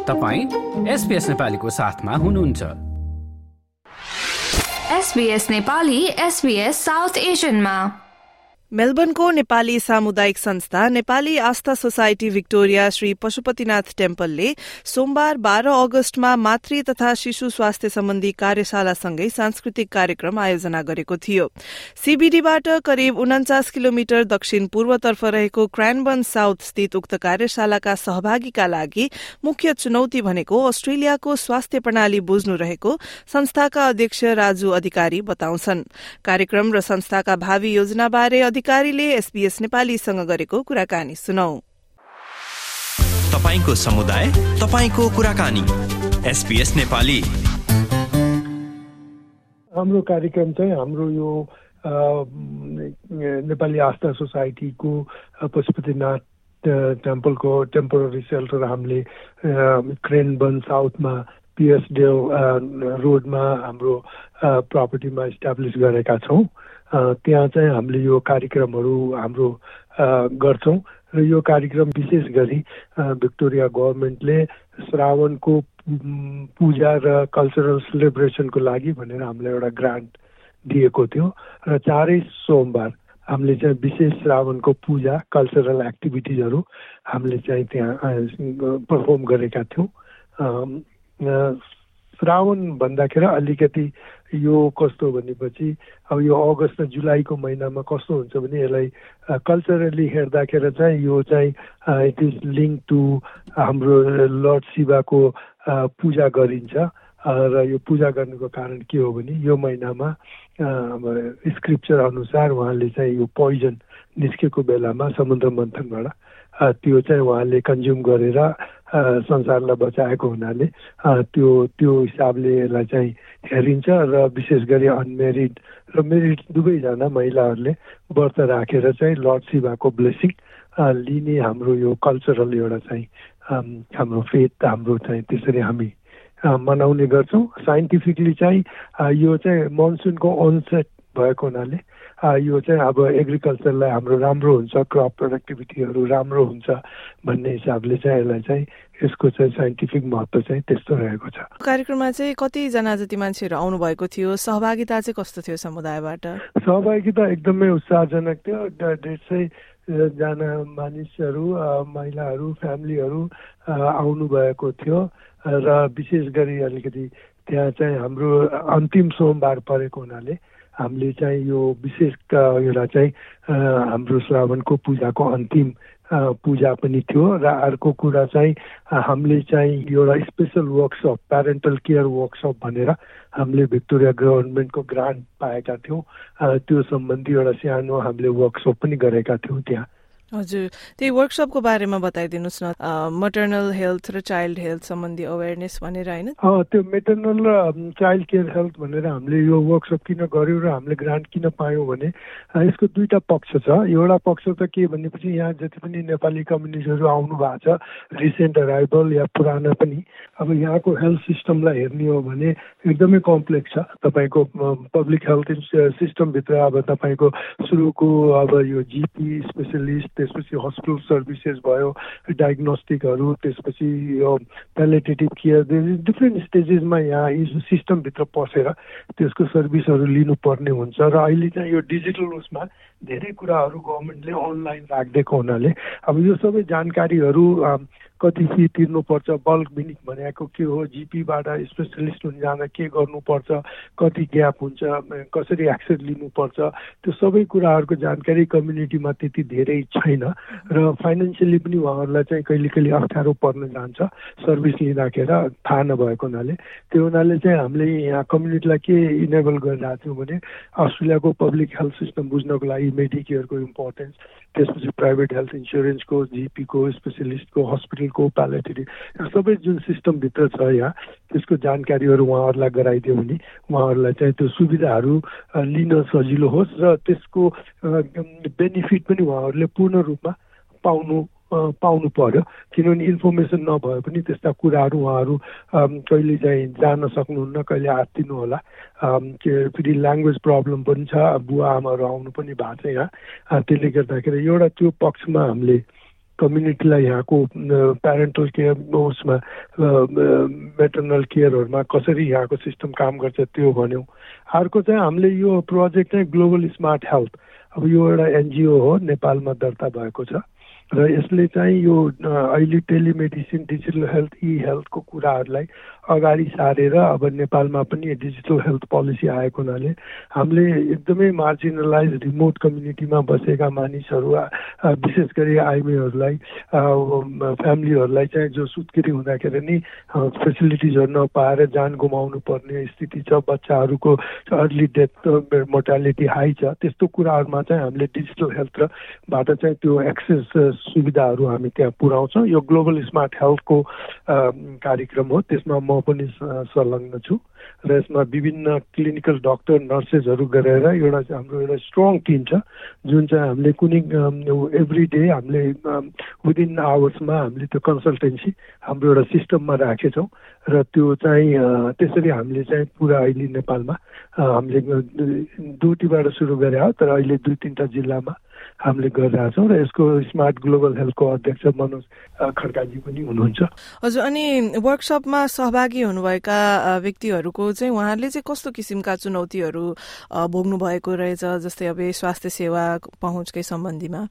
तपाईं SBS नेपालीको साथमा हुनुहुन्छ। SBS नेपाली SBS साउथ एशियनमा मेलबर्नको नेपाली सामुदायिक संस्था नेपाली आस्था सोसाइटी भिक्टोरिया श्री पशुपतिनाथ टेम्पलले सोमबार 12 अगस्तमा मातृ तथा शिशु स्वास्थ्य सम्बन्धी कार्यशालासँगै सांस्कृतिक कार्यक्रम आयोजना गरेको थियो। सीबीडीबाट करिब 49 किलोमिटर दक्षिण पूर्वतर्फ रहेको क्रानबर्न साउथ स्थित उक्त कार्यशालाका सहभागीका लागि मुख्य चुनौती भनेको अस्ट्रेलियाको स्वास्थ्य प्रणाली बुझ्नु रहेको संस्थाका अध्यक्ष राजु अधिकारी बताउँछन्। कार्यक्रम र संस्थाका भावी योजनाबारे अधिकारीले SBS नेपालीसँग गरेको कुराकानी सुनौ। तपाईको समुदाय, तपाईको कुराकानी SBS नेपाली। हाम्रो कार्यक्रम चाहिँ हाम्रो यो नेपाली आस्था सोसाइटीको पशुपतिनाथ टेम्पलको टेम्पोररी सेल्टर हामीले क्रेनबर्न साउथमा पियर्सडेल रोडमा हाम्रो प्रपर्टीमा इस्टाब्लिस गरेका छौँ। त्यहाँ चाहिँ हामीले यो कार्यक्रमहरू हाम्रो गर्छौँ र यो कार्यक्रम विशेष गरी भिक्टोरिया गभर्मेन्टले श्रावणको पूजा र कल्चरल सेलिब्रेसनको लागि भनेर हामीलाई एउटा ग्रान्ट दिएको थियो र चारै सोमबार हामीले चाहिँ विशेष श्रावणको पूजा कल्चरल एक्टिभिटिजहरू हामीले चाहिँ त्यहाँ पर्फर्म गरेका थियौँ। श्रावण भन्दाखेरि अलिकति यो कस्तो भनेपछि अब यो अगस्त र जुलाईको महिनामा कस्तो हुन्छ भने यसलाई कल्चरली हेर्दाखेरि चाहिँ यो चाहिँ इट इज लिङ्क टु हाम्रो लर्ड शिवको पूजा गरिन्छ र यो पूजा गर्नुको कारण के हो भने यो महिनामा स्क्रिप्चर अनुसार उहाँले चाहिँ यो पोइजन निस्केको बेलामा समुद्र मन्थनबाट त्यो चाहिँ उहाँले कन्ज्युम गरेर संसारलाई बचाएको हुनाले त्यो हिसाबले यसलाई चाहिँ हेरिन्छ र विशेष गरी अनमेरिड र मेरिड दुवैजना महिलाहरूले व्रत राखेर चाहिँ लर्ड शिवको ब्लेसिङ लिने हाम्रो यो कल्चरल एउटा चाहिँ हाम्रो फेथ हाम्रो चाहिँ त्यसरी हामी मनाउने गर्छौँ। साइन्टिफिकली चाहिँ यो चाहिँ मनसुनको अनसेट भएको हुनाले यो चाहिँ अब एग्रिकल्चरलाई हाम्रो राम्रो हुन्छ, क्रप प्रोडक्टिभिटीहरू राम्रो हुन्छ भन्ने हिसाबले चाहिँ यसलाई चाहिँ यसको चाहिँ साइन्टिफिक महत्त्व चाहिँ त्यस्तो रहेको छ। कार्यक्रममा चाहिँ कतिजना जति मान्छेहरू आउनु भएको थियो, सहभागिता चाहिँ कस्तो थियो समुदायबाट? सहभागिता एकदमै उत्साहजनक थियो। 150 जना मानिसहरू, महिलाहरू, फ्यामिलीहरू आउनु भएको थियो र विशेष गरी अलिकति त्यहाँ चाहिँ हाम्रो अन्तिम सोमबार परेको हुनाले हामीले चाहिँ यो विशेष एउटा चाहिँ हाम्रो श्रावणको पूजाको अन्तिम पूजा पनि थियो र अर्को कुरा चाहिँ हामीले चाहिँ एउटा special workshop parental care workshop भनेर हामीले भिक्टोरिया गभर्मेन्टको ग्रान्ट पाएका थियौँ। त्यो सम्बन्धी एउटा सानो हामीले वर्कसप पनि गरेका थियौँ त्यहाँ। हजुर, त्यही वर्कसपको बारेमा बताइदिनुहोस् न। मटर्नल हेल्थ र चाइल्ड हेल्थ सम्बन्धी अवेरनेस भनेर हैन? त्यो मेटर्नल र चाइल्ड केयर हेल्थ भनेर हामीले यो वर्कसप किन गर्यौँ र हामीले ग्रान्ट किन पायौँ भने यसको दुईटा पक्ष छ। एउटा पक्ष त के भनेपछि यहाँ जति पनि नेपाली कम्युनिटीहरू आउनु भएको छ, रिसेन्ट अराइभल या पुराना पनि, अब यहाँको हेल्थ सिस्टमलाई हेर्ने हो भने एकदमै कम्प्लेक्स छ। तपाईँको पब्लिक हेल्थ सिस्टमभित्र अब तपाईँको सुरुको अब यो जिपी स्पेसलिस्ट, त्यसपछि हस्पिटल सर्भिसेस भयो, डायग्नोस्टिकहरू, त्यसपछि यो प्यालेटेटिभ केयर, डिफ्रेन्ट स्टेजेसमा यहाँ यो सिस्टमभित्र पसेर त्यसको सर्भिसहरू लिनुपर्ने हुन्छ र अहिले चाहिँ यो डिजिटल उसमा धेरै कुराहरू गभर्मेन्टले अनलाइन राखिदिएको हुनाले अब यो सबै जानकारीहरू कति फी तिर्नुपर्छ, बल्क क्लिनिक भनेको के हो, जिपीबाट स्पेसलिस्ट हुन जाँदा के गर्नुपर्छ, कति ग्याप हुन्छ, कसरी एक्सेस लिनुपर्छ, त्यो सबै कुराहरूको जानकारी कम्युनिटीमा त्यति धेरै छैन र फाइनेन्सियली पनि उहाँहरूलाई चाहिँ कहिले कहिले अप्ठ्यारो पर्न जान्छ सर्भिस लिँदाखेरि थाहा नभएको हुनाले। त्यो हुनाले चाहिँ हामीले यहाँ कम्युनिटीलाई के इनेबल गरिरहेको थियौँ भने अस्ट्रेलियाको पब्लिक हेल्थ सिस्टम बुझ्नको लागि मेडिकेयरको इम्पोर्टेन्स, त्यसपछि प्राइभेट हेल्थ इन्सुरेन्सको, जिपीको, स्पेसलिस्टको, हस्पिटलको, प्यालेटेटिभ सबै जुन सिस्टमभित्र छ यहाँ त्यसको जानकारीहरू उहाँहरूलाई गराइदियो भने उहाँहरूलाई चाहिँ त्यो सुविधाहरू लिन सजिलो होस् र त्यसको बेनिफिट पनि उहाँहरूले पूर्ण रूपमा पाउनु पर्यो। किनभने इन्फर्मेसन नभए पनि त्यस्ता कुराहरू उहाँहरू कहिले चाहिँ जान सक्नुहुन्न, कहिले आत्तिनु होला। फेरि ल्याङ्ग्वेज प्रब्लम पनि छ, बुवा आमाहरू आउनु पनि भएको छ यहाँ। त्यसले गर्दाखेरि एउटा त्यो पक्षमा हामीले कम्युनिटीलाई यहाँको प्यारेन्टल केयर उसमा मेटर्नल केयरहरूमा कसरी यहाँको सिस्टम काम गर्छ त्यो भन्यौँ। अर्को चाहिँ हामीले यो प्रोजेक्ट चाहिँ ग्लोबल स्मार्ट हेल्थ, अब यो एउटा एनजिओ हो, नेपालमा दर्ता भएको छ र यसले चाहिँ यो अहिले टेलिमेडिसिन, डिजिटल हेल्थ, ई हेल्थको कुराहरूलाई अगाडि सारेर अब नेपालमा पनि डिजिटल हेल्थ पोलिसी आएको हुनाले हामीले एकदमै मार्जिनलाइज रिमोट कम्युनिटीमा बसेका मानिसहरू, विशेष गरी आइमेहरूलाई, फ्यामिलीहरूलाई चाहिँ जो सुत्केरी हुँदाखेरि नि फेसिलिटिजहरू नपाएर जान गुमाउनु पर्ने स्थिति छ, बच्चाहरूको अर्ली डेथ मोर्टालिटी हाई छ, त्यस्तो कुराहरूमा चाहिँ हामीले डिजिटल हेल्थबाट चाहिँ त्यो एक्सेस सुविधाहरू हामी त्यहाँ पुर्याउँछौँ। यो ग्लोबल स्मार्ट हेल्थको कार्यक्रम हो, त्यसमा म पनि संलग्न छु र यसमा विभिन्न क्लिनिकल डाक्टर, नर्सेसहरू गरेर हाम्रो एउटा स्ट्रङ टिम छ जुन चाहिँ हामीले कुनै एभ्री डे हामीले विदिन आवर्समा हामीले त्यो कन्सल्टेन्सी हाम्रो एउटा सिस्टममा राखेछौँ र त्यो चाहिँ त्यसरी हामीले चाहिँ पुरा अहिले नेपालमा हामीले दुईबाट सुरु गरे हो, तर अहिले 2-3 जिल्लामा हामीले गरिरहेछौँ र यसको स्मार्ट ग्लोबल हेल्थको अध्यक्ष मनोज खड्काजी पनि हुनुहुन्छ। हजुर, अनि वर्कसपमा सहभागी हुनुभएका व्यक्तिहरूको चाहिँ उहाँहरूले चाहिँ कस्तो किसिमका चुनौतीहरू भोग्नु भएको रहेछ, जस्तै अब स्वास्थ्य सेवा पहुँचकै सम्बन्धीमा?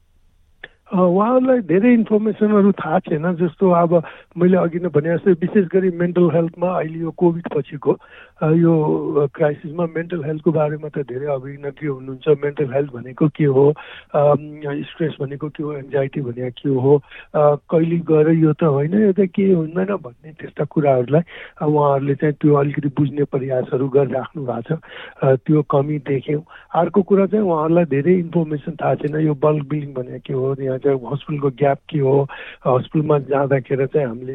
उहाँहरूलाई धेरै इन्फर्मेसनहरू थाहा छैन। जस्तो अब मैले अघि नै भने जस्तै विशेष गरी मेन्टल हेल्थमा अहिले यो कोभिड पछिको यो क्राइसिसमा मेन्टल हेल्थको बारेमा त धेरै अभिज्ञ हुनुहुन्छ। मेन्टल हेल्थ भनेको के हो, स्ट्रेस भनेको के हो, एन्जाइटी भनेको के हो, कहिले गएर यो त होइन, यो त के हुँदैन भन्ने त्यस्ता कुराहरूलाई उहाँहरूले चाहिँ त्यो अलिकति बुझ्ने प्रयासहरू गरिराख्नु भएको छ, त्यो कमी देख्यौँ। अर्को कुरा चाहिँ उहाँहरूलाई धेरै इन्फर्मेसन थाहा छैन, यो बल्क बिलिङ भनेको के हो, यहाँ चाहिँ हस्पिटलको ग्याप के हो, हस्पिटलमा जाँदाखेरि चाहिँ हामीले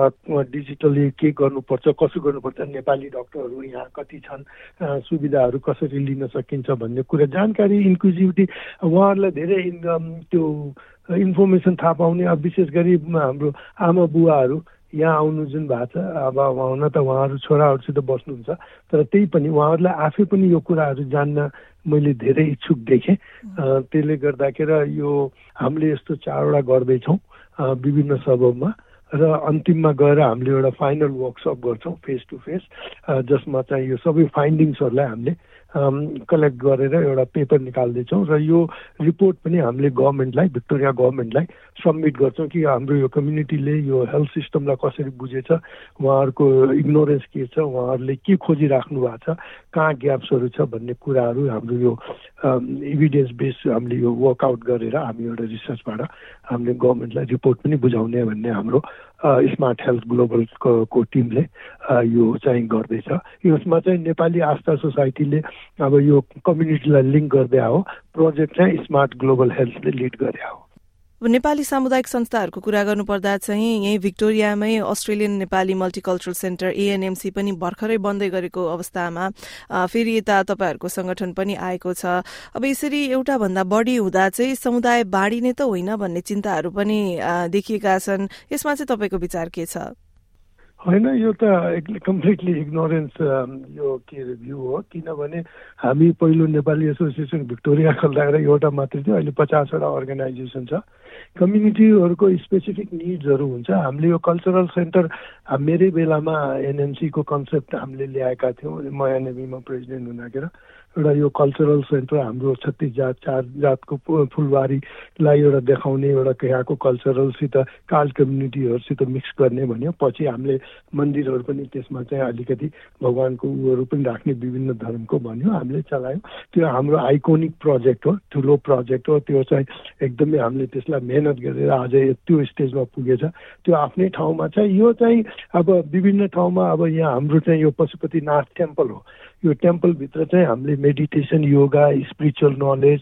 डिजिटली के गर्नुपर्छ, कसो गर्नुपर्छ, नेपाली डक्टरहरू यहाँ कति छन्, सुविधाहरू कसरी लिन सकिन्छ भन्ने कुरा जानकारी, इन्क्लुजिभिटी उहाँहरूलाई धेरै त्यो इन्फर्मेसन थाहा पाउने। अब विशेष गरी हाम्रो आमा बुवाहरू यहाँ आउनु जुन भएको छ, अब हुन त उहाँहरू छोराहरूसित बस्नुहुन्छ, तर त्यही पनि उहाँहरूलाई आफै पनि यो कुराहरू जान्न मैले धेरै इच्छुक देखेँ। त्यसले गर्दाखेरि यो हामीले यस्तो 4वटा गर्दैछौँ विभिन्न सबमा र अन्तिममा गएर हामीले एउटा फाइनल वर्कसप गर्छौँ फेस टु फेस, जसमा चाहिँ यो सबै फाइन्डिङ्सहरूलाई हामीले कलेक्ट गरेर एउटा पेपर निकाल्दैछौँ र यो रिपोर्ट पनि हामीले गभर्मेन्टलाई, भिक्टोरिया गभर्मेन्टलाई सबमिट गर्छौँ कि हाम्रो यो कम्युनिटीले यो हेल्थ सिस्टमलाई कसरी बुझेछ, उहाँहरूको इग्नोरेन्स के छ, उहाँहरूले के खोजिराख्नु भएको छ, कहाँ ग्याप्सहरू छ भन्ने कुराहरू हाम्रो यो इभिडेन्स बेस हामीले यो वर्कआउट गरेर हामी एउटा रिसर्चबाट हामीले गभर्मेन्टलाई रिपोर्ट पनि बुझाउने भन्ने हाम्रो स्मार्ट हेल्थ ग्लोबलको टिमले यो चाहिँ गर्दैछ। यसमा चाहिँ नेपाली आस्था सोसाइटीले अब यो कम्युनिटीलाई लिङ्क गर्दै हो, प्रोजेक्ट चाहिँ स्मार्ट ग्लोबल हेल्थले लिड गरे हो। नेपाली सामुदायिक संस्थाहरूको कुरा गर्नुपर्दा चाहिँ यही भिक्टोरियामै Australian Nepali multicultural centre ANMC पनि भर्खरै बन्दै गरेको अवस्थामा फेरि यता तपाईँहरूको संगठन पनि आएको छ। अब यसरी एउटा भन्दा बढी हुँदा चाहिँ समुदाय बाँडिने त होइन भन्ने चिन्ताहरू पनि देखिएका छन्। यसमा चाहिँ तपाईँको विचार के छ? होइन, यो त कम्प्लिटली इग्नोरेन्स यो के भ्यू हो, किनभने हामी पहिलो नेपाली एसोसिएसन भिक्टोरिया खोल्दाखेरि एउटा मात्रै थियो, अहिले 50वटा अर्गनाइजेसन छ। कम्युनिटीहरूको स्पेसिफिक निड्सहरू हुन्छ। हामीले यो कल्चरल सेन्टर मेरै बेलामा NMC को कन्सेप्ट हामीले ल्याएका थियौँ, म NME-मा प्रेसिडेन्ट हुँदाखेरि एउटा यो कल्चरल सेन्टर हाम्रो 36 जात 4 जातको फुलबारीलाई एउटा देखाउने, एउटा यहाँको कल्चरलसित काल कम्युनिटीहरूसित मिक्स गर्ने भन्यो। पछि हामीले मन्दिरहरू पनि त्यसमा चाहिँ अलिकति भगवानको उहरू पनि राख्ने विभिन्न धर्मको भन्यो, हामीले चलायौँ। त्यो हाम्रो आइकोनिक प्रोजेक्ट हो, ठुलो प्रोजेक्ट हो। त्यो चाहिँ एकदमै हामीले त्यसलाई मेहनत गरेर आज त्यो स्टेजमा पुगेछ। त्यो आफ्नै ठाउँमा चाहिँ यो चाहिँ अब विभिन्न ठाउँमा अब यहाँ हाम्रो चाहिँ यो पशुपतिनाथ टेम्पल हो। यो टेम्पलभित्र चाहिँ हामीले मेडिटेसन, योगा, स्पिरिचुअल नलेज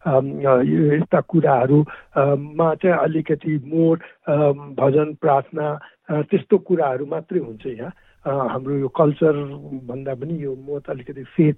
यस्ता कुराहरूमा चाहिँ अलिकति मोड, भजन, प्रार्थना त्यस्तो कुराहरू मात्रै हुन्छ। यहाँ हाम्रो यो कल्चर भन्दा पनि यो म त अलिकति फेथ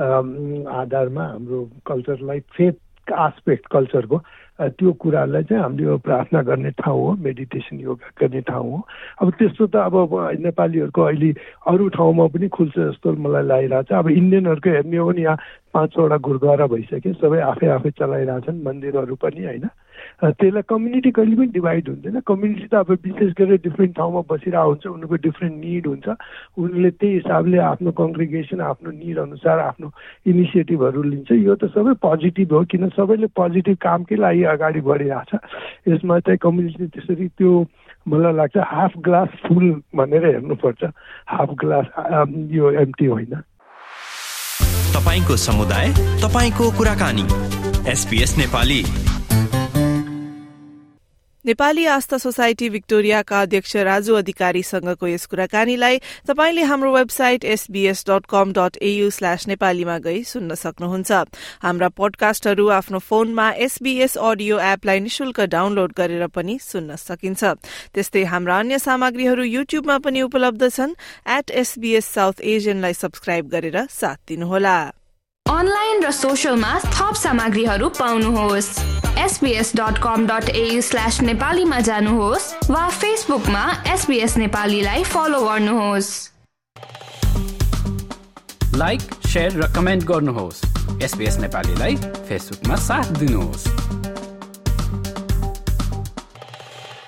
आधारमा हाम्रो कल्चरलाई, फेथ आस्पेक्ट कल्चरको त्यो कुरालाई चाहिँ हामीले यो प्रार्थना गर्ने ठाउँ हो, मेडिटेसन, योगा गर्ने ठाउँ हो। अब त्यस्तो त अब नेपालीहरूको अहिले अरू ठाउँमा पनि खुल्छ जस्तो मलाई लागिरहेछ। अब इन्डियनहरूको हेर्ने हो भने यहाँ 5-6वटा गुरुद्वारा भइसक्यो, सबै आफै चलाइरहेछन्, मन्दिरहरू पनि होइन। त्यसलाई कम्युनिटी कहिले पनि डिभाइड हुँदैन। कम्युनिटी त अब विशेष गरेर डिफ्रेन्ट ठाउँमा बसिरहेको हुन्छ, उनीहरूको डिफ्रेन्ट निड हुन्छ, उनीहरूले त्यही हिसाबले आफ्नो कङ्ग्रिगेसन आफ्नो निड अनुसार आफ्नो इनिसिएटिभहरू लिन्छ। यो त सबै पोजिटिभ हो, किन सबैले पोजिटिभ कामकै लागि अगाडि बढिरहेछ। यसमा चाहिँ कम्युनिटी त्यसरी त्यो मलाई लाग्छ हाफ ग्लास फुल भनेर हेर्नुपर्छ, हाफ ग्लास यो एम्प्टी होइन। तपाईको समुदाय, तपाईको कुराकानी, SBS नेपाली। नेपाली आस्था सोसाइटी भिक्टोरियाका अध्यक्ष राजु अधिकारीसँगको यस कुराकानीलाई तपाईले हाम्रो वेबसाइट sbs.com.au/नेपालीमा गई सुन्न सक्नुहुन्छ। हाम्रा पोडकास्टहरू आफ्नो फोनमा SBS अडियो एपलाई निशुल्क डाउनलोड गरेर पनि सुन्न सकिन्छ। त्यस्तै हाम्रा अन्य सामग्रीहरू युट्युबमा पनि उपलब्ध छन्। @SBS South Asian लाई सब्स्क्राइब गरेर साथ दिनुहोला। अनलाइन र सोशलमा थप सामग्रीहरू पाउनुहोस्। sbs.com.au/नेपालीमा जानुहोस् वा फेसबुकमा SBS नेपालीलाई फलो गर्नुहोस्। लाइक, शेयर र कमेन्ट गर्नुहोस्। SBS नेपालीलाई फेसबुकमा साथ दिनुहोस्।